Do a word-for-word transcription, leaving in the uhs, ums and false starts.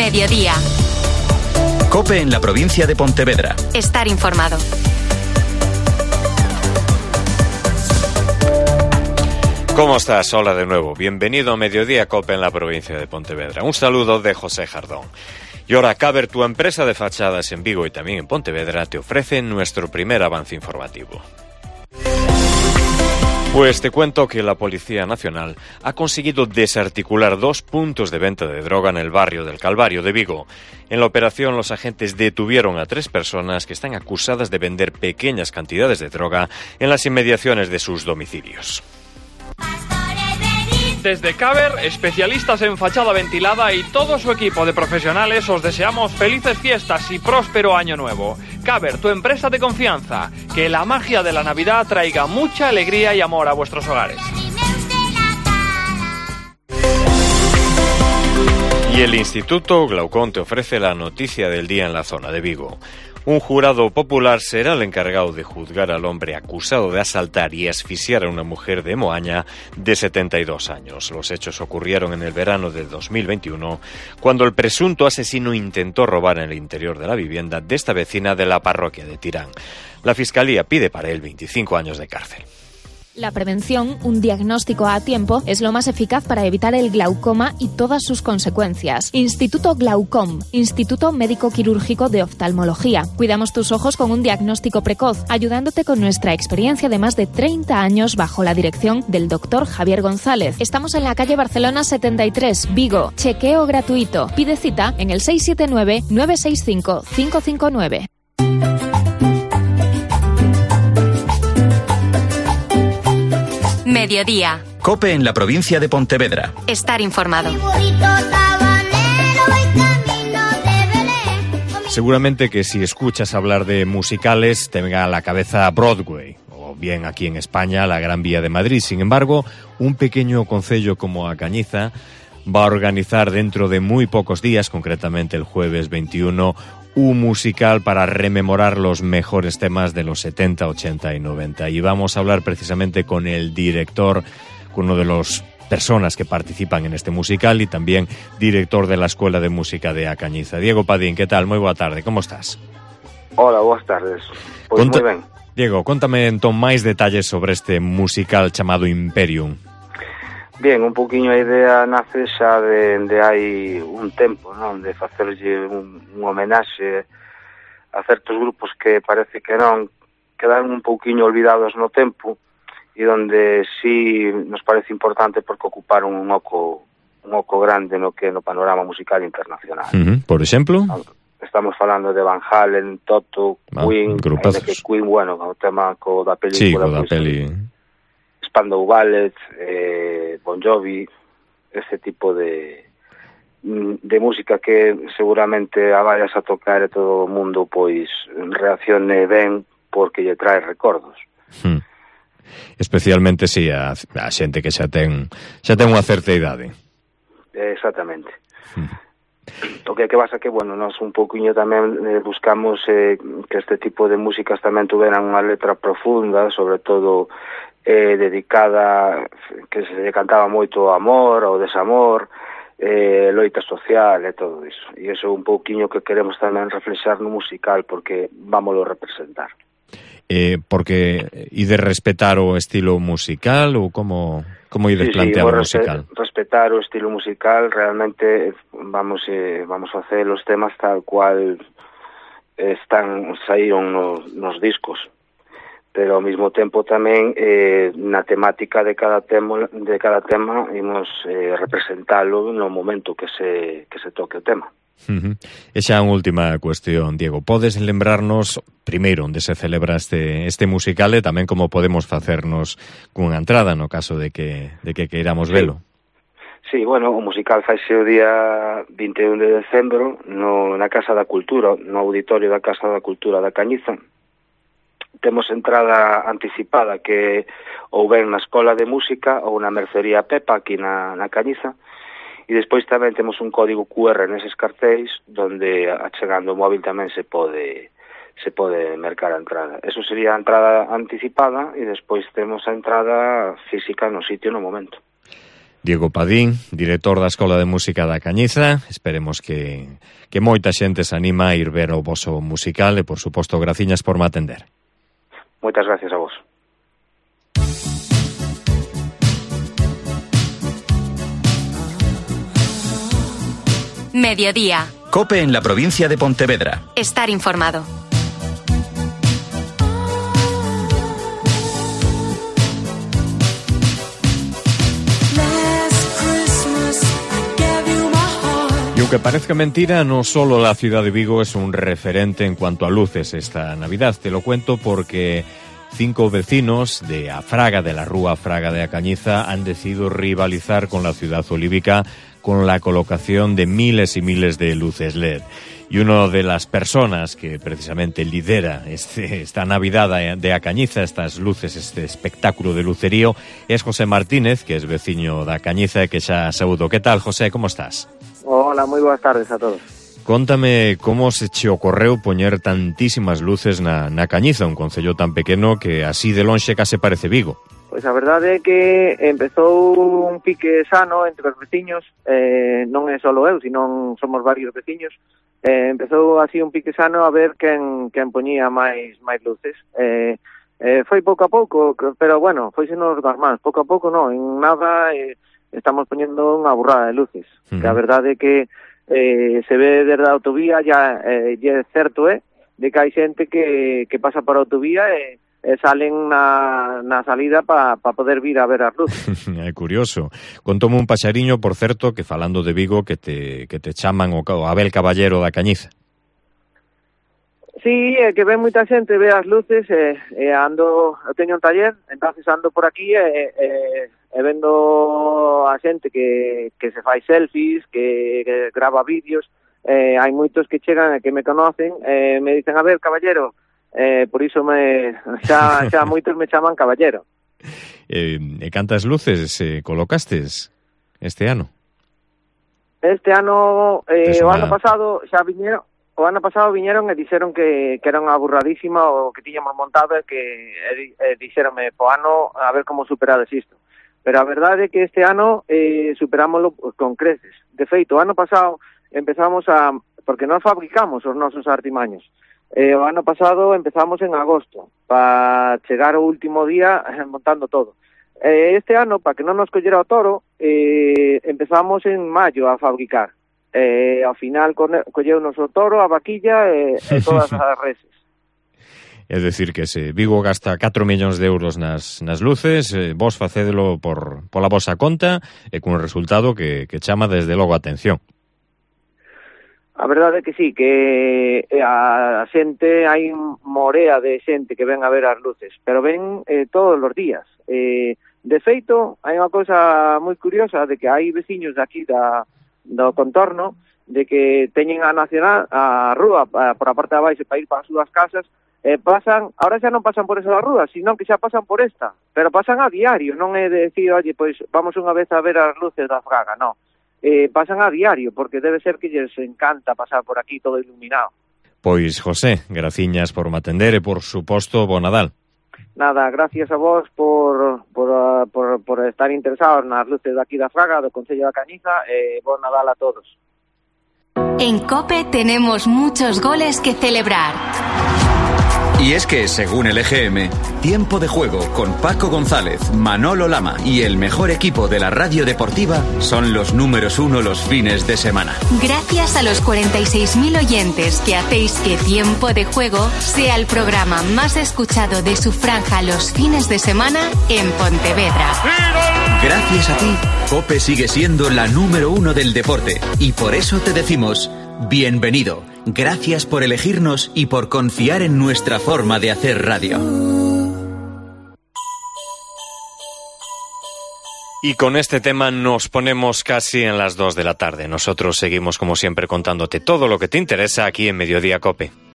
Mediodía. COPE en la provincia de Pontevedra. Estar informado. ¿Cómo estás? Hola de nuevo. Bienvenido a Mediodía COPE en la provincia de Pontevedra. Un saludo de José Jardón. Y ahora Caber, tu empresa de fachadas en Vigo y también en Pontevedra, te ofrece nuestro primer avance informativo. Pues te cuento que la Policía Nacional ha conseguido desarticular dos puntos de venta de droga en el barrio del Calvario de Vigo. En la operación, los agentes detuvieron a tres personas que están acusadas de vender pequeñas cantidades de droga en las inmediaciones de sus domicilios. Desde Caber, especialistas en fachada ventilada y todo su equipo de profesionales, os deseamos felices fiestas y próspero año nuevo. Caber, tu empresa de confianza. Que la magia de la Navidad traiga mucha alegría y amor a vuestros hogares. Y el Instituto Glaucón te ofrece la noticia del día en la zona de Vigo. Un jurado popular será el encargado de juzgar al hombre acusado de asaltar y asfixiar a una mujer de Moaña de setenta y dos años. Los hechos ocurrieron en el verano de dos mil veintiuno, cuando el presunto asesino intentó robar en el interior de la vivienda de esta vecina de la parroquia de Tirán. La Fiscalía pide para él veinticinco años de cárcel. La prevención, un diagnóstico a tiempo, es lo más eficaz para evitar el glaucoma y todas sus consecuencias. Instituto Glaucom, Instituto Médico Quirúrgico de Oftalmología. Cuidamos tus ojos con un diagnóstico precoz, ayudándote con nuestra experiencia de más de treinta años bajo la dirección del doctor Javier González. Estamos en la calle Barcelona setenta y tres, Vigo. Chequeo gratuito. Pide cita en el seis siete nueve, nueve seis cinco, cinco cinco nueve. Mediodía. COPE en la provincia de Pontevedra. Estar informado. Seguramente que si escuchas hablar de musicales te venga a la cabeza Broadway, o bien aquí en España la Gran Vía de Madrid. Sin embargo, un pequeño concello como A Cañiza va a organizar dentro de muy pocos días, concretamente el jueves veintiuno, un musical para rememorar los mejores temas de los setenta, ochenta y noventa. Y vamos a hablar precisamente con el director, con uno de las personas que participan en este musical y también director de la Escuela de Música de A Cañiza. Diego Padín, ¿qué tal? Muy boa tarde, ¿cómo estás? Hola, boas tardes. Pois Conta... moi ben. Diego, contame entón máis detalles sobre este musical chamado Imperium. Bien, un poquinho a idea nace xa de, de hai un tempo, non? De facerlle un, un homenaxe a certos grupos que parece que non quedaron un poquinho olvidados no tempo e onde sí nos parece importante porque ocuparon un oco un oco grande no que no panorama musical internacional. Uh-huh. Por exemplo? Estamos falando de Van Halen, Toto, ah, Queen, que Queen, bueno, o tema co da película. Sí, co da pues, peli. Spandau Ballet, eh, Bon Jovi, ese tipo de de música que seguramente a vayas a tocar e todo o mundo pois reaccione ben porque lle trae recordos. Hmm. Especialmente si a, a xente que xa ten xa ten unha certa idade. Exactamente. Hmm. O que que pasa que, bueno, nós un pouquiño tamén eh, buscamos eh, que este tipo de músicas tamén tuveran unha letra profunda, sobre todo eh, dedicada, que se lle cantaba moito o amor, o desamor, eh, loita social e todo iso. E iso é un pouquiño que queremos tamén reflexar no musical, porque vámoslo representar. Eh, porque ide respetar o estilo musical ou como como ide sí, plantear sí, o musical? Respetar o estilo musical, realmente vamos eh, vamos a hacer os temas tal cual están saíron nos, nos discos. Pero ao mesmo tempo tamén eh, na temática de cada tema de cada tema imos eh, representalo no momento que se que se toque o tema. Uh-huh. E xa unha última cuestión, Diego, podes lembrarnos primeiro onde se celebra este este musical e tamén como podemos facernos cunha entrada no caso de que de que queiramos sí. velo? Sí, bueno, o musical faise o día vinte e un de decembro no na Casa da Cultura, no auditorio da Casa da Cultura da Cañiza. Temos entrada anticipada que ou ben na Escola de Música ou na Mercería Pepa aquí na, na Cañiza e despois tamén temos un código cu erre neses cartéis donde achegando o móvil tamén se pode se pode mercar a entrada. Eso sería a entrada anticipada e despois temos a entrada física no sitio no momento. Diego Padín, director da Escola de Música da Cañiza. Esperemos que, que moita xente se anima a ir ver o voso musical e, por suposto, graciñas por me atender. Moitas gracias a vos. Mediodía. COPE en la provincia de Pontevedra. Estar informado. Y aunque parezca mentira, no solo la ciudad de Vigo es un referente en cuanto a luces esta Navidad. Te lo cuento porque cinco vecinos de Afraga, de la Rúa Afraga de A Cañiza, han decidido rivalizar con la ciudad olívica con la colocación de miles y miles de luces L E D. Y una de las personas que precisamente lidera este, esta Navidad de A Cañiza, estas luces, este espectáculo de lucerío, es José Martínez, que es veciño da Cañiza e que xa saúdo. Que tal, José? Como estás? Hola, moi boas tardes a todos. Contame como se che ocorreu poñer tantísimas luces na, na Cañiza, un concello tan pequeno que así de lonxe case parece Vigo. Pois a verdade é que empezou un pique sano entre os veciños, eh, non é só eu, sino somos varios veciños. Eh, empezou así un pique sano a ver quen, quen poñía máis máis luces. Eh, eh, foi pouco a pouco, pero bueno, foi senos das mans, pouco a pouco non, en nada eh, estamos poñendo unha burrada de luces. Uh-huh. Que a verdade é que eh, se ve desde a autovía, ya eh, é certo é, eh, de que hai xente que, que pasa por a autovía e eh, salen na, na salida para pa poder vir a ver as luces. É curioso. Contóme un paxariño, por certo, que falando de Vigo, que te, que te chaman o, o Abel Caballero da Cañiza. Sí, é que ven moita xente, ve as luces, e, e ando, eu teño un taller, entonces ando por aquí e, e, e vendo a xente que, que se fai selfies, que, que grava vídeos, eh, hai moitos que chegan e que me conocen, e me dicen, a ver, caballero, eh, por iso me, xa, xa moitos me chaman caballero. Eh, e cantas luces eh, colocastes este ano? Este ano, eh, una... o ano pasado xa viñeron, o ano pasado viñeron e dixeron que, que era unha burradísima o que tiñamos montado e que e, e dixeronme, po ano, a ver como superades isto. Pero a verdade é que este ano eh, superámoslo con creces. De feito, o ano pasado empezamos a... porque nós fabricamos os nosos artimaños. Eh, o ano pasado empezamos en agosto, para chegar o último día montando todo. Eh, este ano, para que non nos collera o toro, eh, empezamos en maio a fabricar. Eh, ao final colleunos o toro, a vaquilla e, e todas as reses. É dicir que se Vigo gasta catro millóns de euros nas, nas luces, eh, vos facédelo por, pola vosa conta e cun resultado que, que chama desde logo a atención. A verdade é que sí, que a xente, hai morea de xente que ven a ver as luces, pero ven eh, todos os días. Eh, de feito, hai unha cousa moi curiosa de que hai veciños de aquí da do contorno, de que teñen a nacional, a rúa, a, por a parte de abaixo para ir para as súas casas, eh, pasan, ahora xa non pasan por esa rúa, sino que xa pasan por esta, pero pasan a diario, non é de decir, oye, pois vamos unha vez a ver as luces da Fraga, non. Eh, pasan a diario, porque debe ser que lles encanta pasar por aquí todo iluminado. Pois, José, graciñas por me atender e, por suposto, bo Nadal. Nada, gracias a vos por, por, uh, por, por estar interesados nas luces de aquí da Fraga, do Concello da Cañiza, e bo Nadal a todos. En COPE tenemos muchos goles que celebrar. Y es que, según el E G M, Tiempo de Juego con Paco González, Manolo Lama y el mejor equipo de la radio deportiva son los números uno los fines de semana. Gracias a los cuarenta y seis mil oyentes que hacéis que Tiempo de Juego sea el programa más escuchado de su franja los fines de semana en Pontevedra. Gracias a ti, COPE sigue siendo la número uno del deporte y por eso te decimos bienvenido. Gracias por elegirnos y por confiar en nuestra forma de hacer radio. Y con este tema nos ponemos casi en las dos de la tarde. Nosotros seguimos, como siempre, contándote todo lo que te interesa aquí en Mediodía COPE.